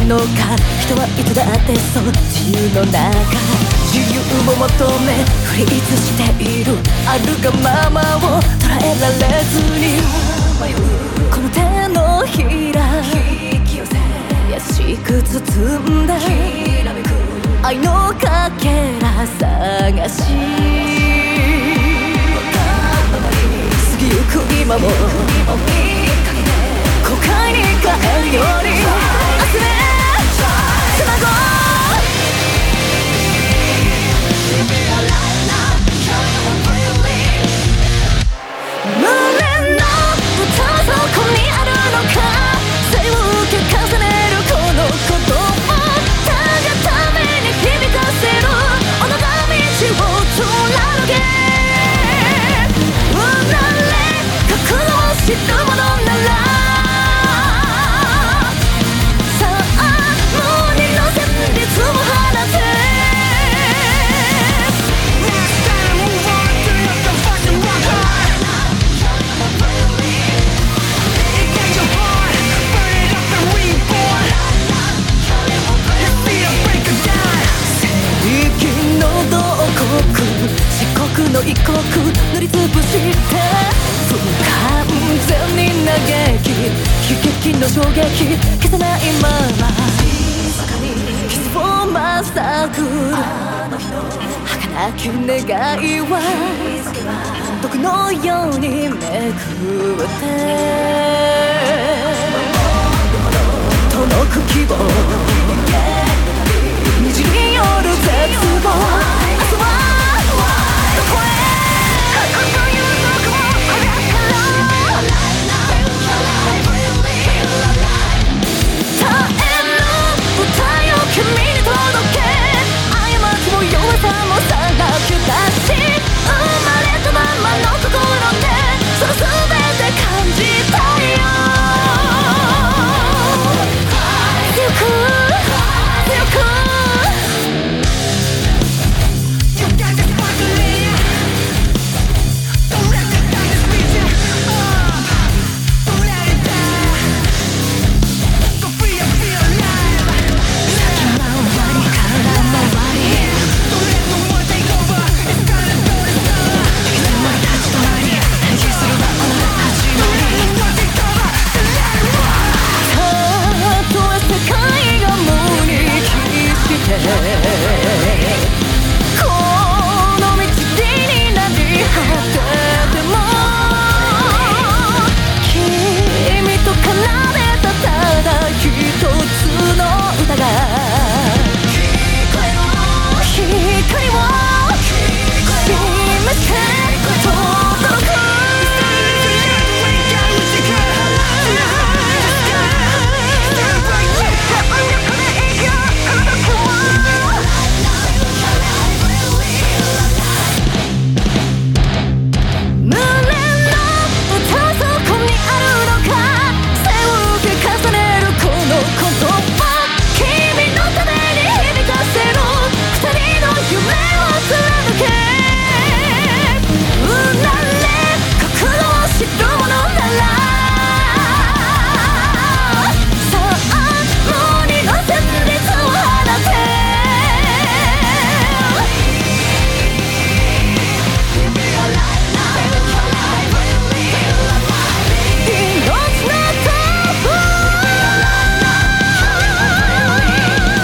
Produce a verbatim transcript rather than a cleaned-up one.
のか。人はいつだってそう自由の中、自由を求めフリーズしている。あるがままを捉えられずに、この手のひら優しく包んだ愛のかけら探し、過ぎゆく今も後悔に帰るように明日へつなごう。無念の歌はそこにあるのか。背を受け重ねるこの言葉、たがために響かせる己が道を貫け。うなれ覚悟を知るものなら、さあ無二の旋律を放て。四国の異国塗りつぶして不完全に嘆き、悲劇の衝撃消せないまま傷をまさぐる儚き願いは毒のようにめくって届く希望にじみ寄る絶望。明日は世界が無に帰して